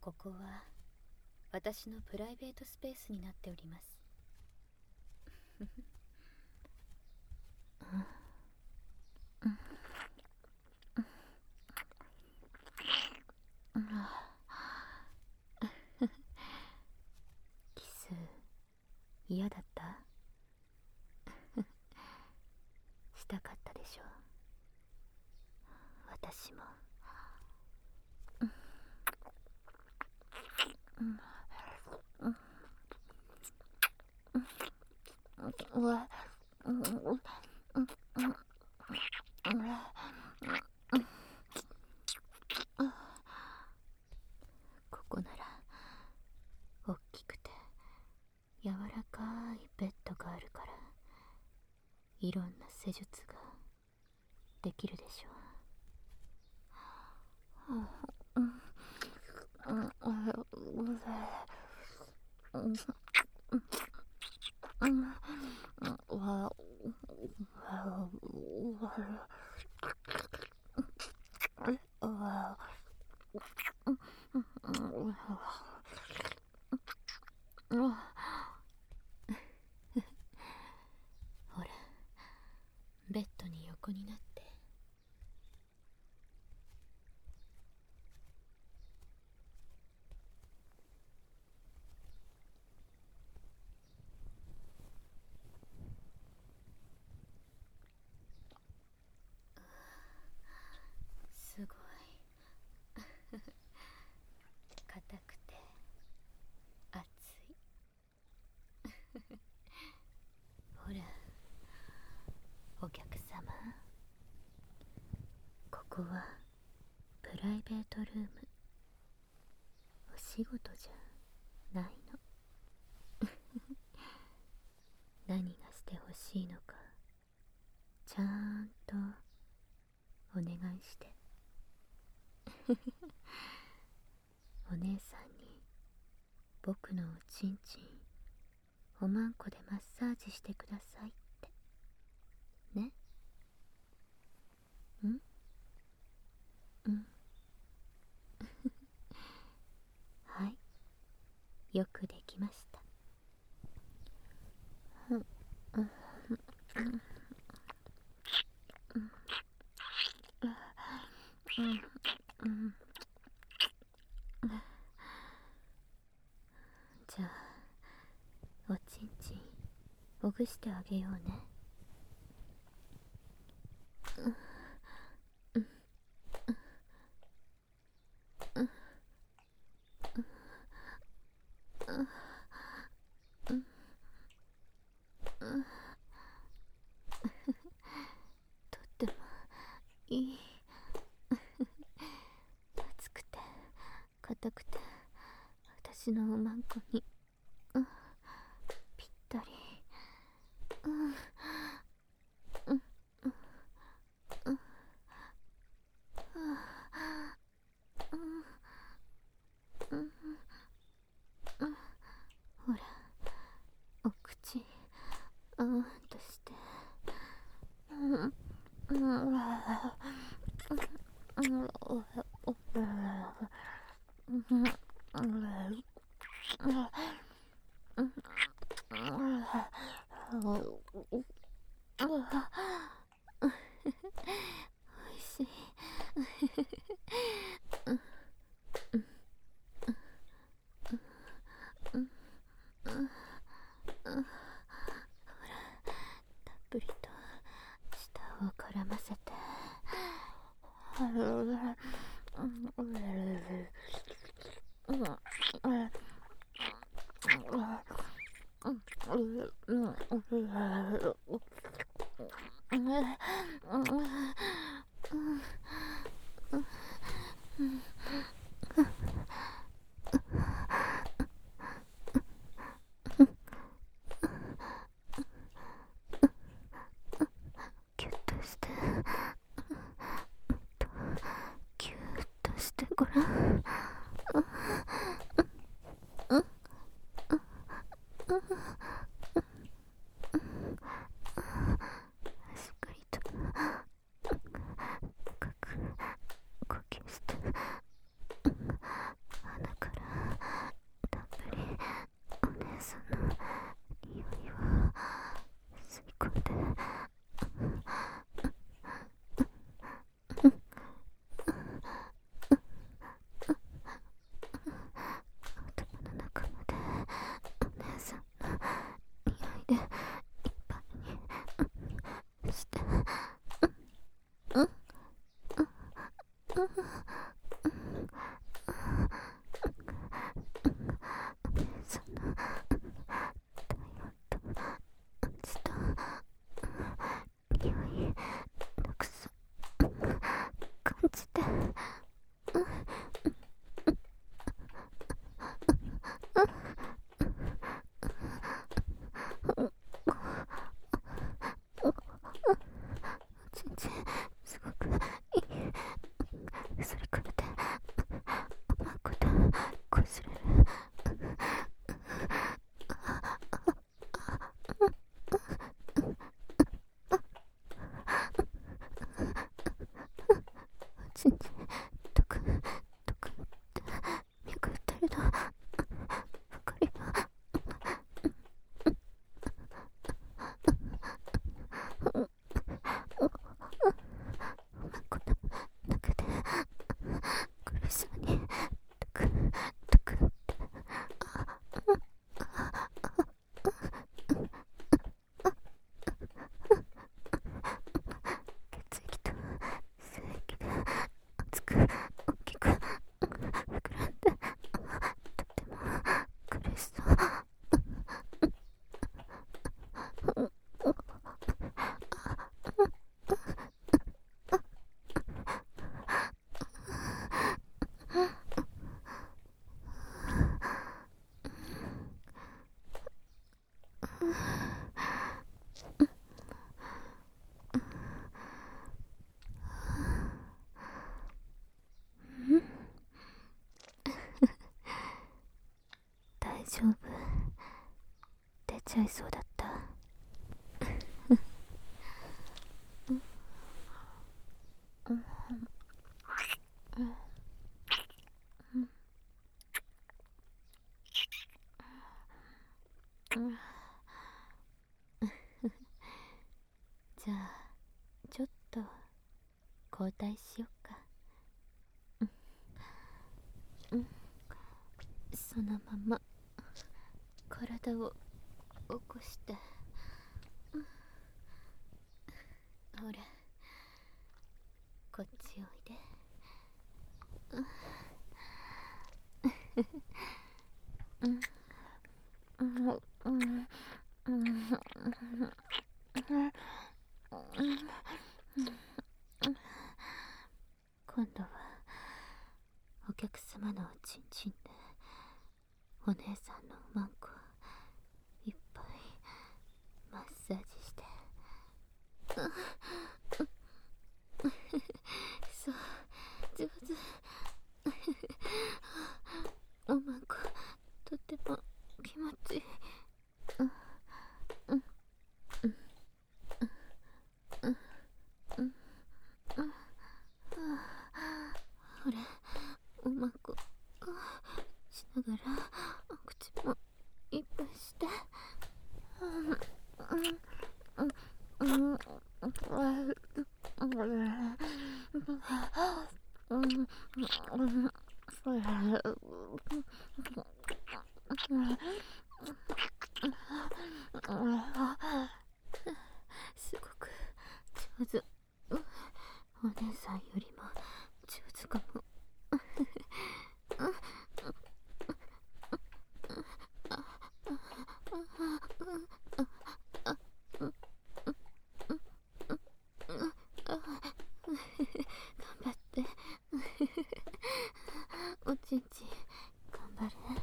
ここは私のプライベートスペースになっております。キス嫌だった？したかったでしょ。私も。ここなら大きくて柔らかいベッドがあるから、いろんな施術ができるでしょほら、ベッドに横になって。すごい硬くて熱いほら、お客様、ここはプライベートルーム。お仕事じゃないの。何がしてほしいのかちゃんとお願いしてお姉さんに僕のおちんちんおまんこでマッサージしてくださいってね。はい、よくできました。じゃあおちんちんほぐしてあげようね。とってもいい。熱くて硬くて私のおまんこにぴったり。ほら、お口としておいしい。たっぷりと舌を絡ませて。キュッとしてキュッとしてごらん。しっかりと深く呼吸して鼻からその体温と味と匂いたくさん感じて、全然すごくいい。それからでうまくだこすれる。ちんちんとくとくって脈打ってるのばかりがこの中で苦しそうにとくとくって血液と精液が熱く大きく膨らんで、とても苦しそう。大丈夫？出ちゃいそうだった。じゃあちょっと交代しよっか。そのまま体を起こして、ほらこっちおいで。今度はお客様のおちんちんでお姉さんのおまんこいっぱいマッサージして。そう、上手。おまんことっても気持ちいい。ほらおまんこしながらお口もいっぱいして。すごく上手。お姉さんよりも上手かも。頑張って。おちんちん頑張れ。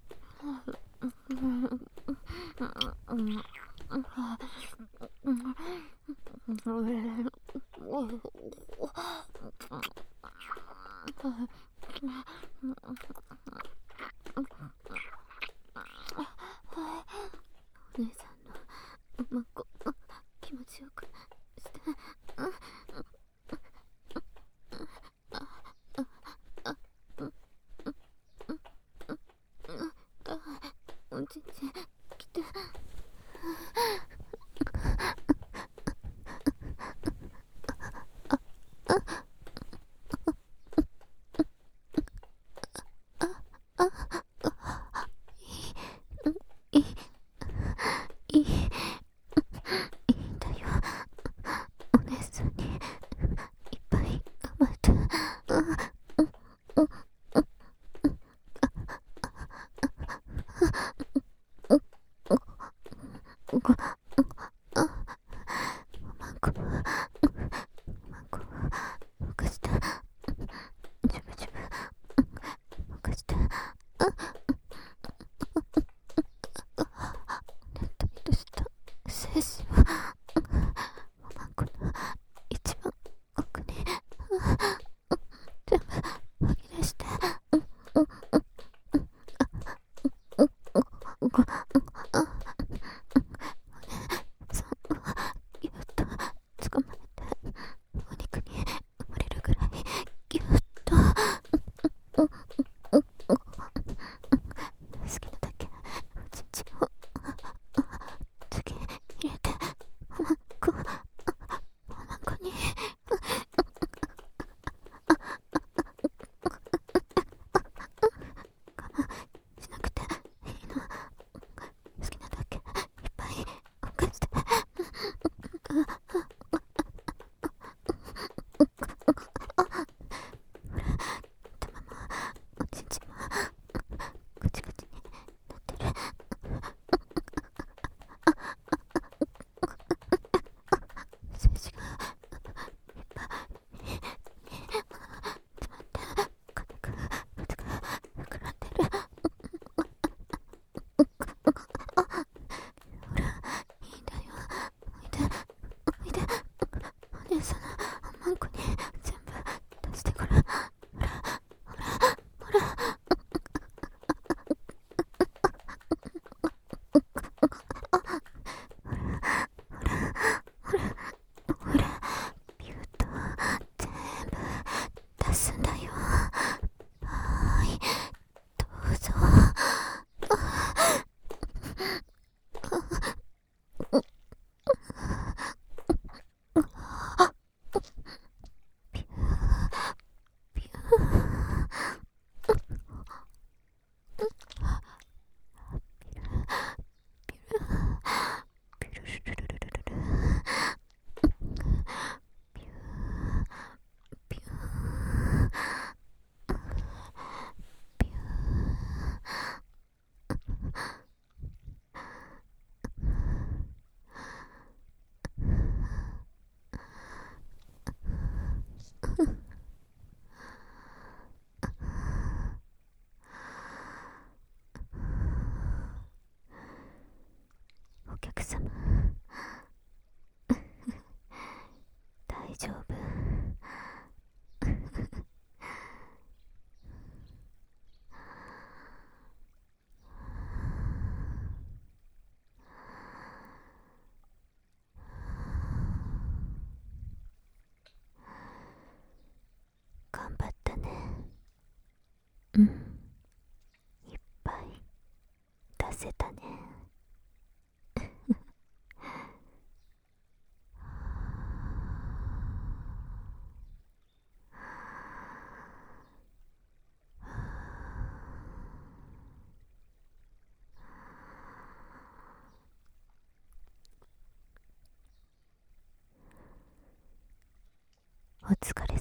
お姉さんのおまんこ気持ちよくして。おちんちん来て。 せたね。お疲れ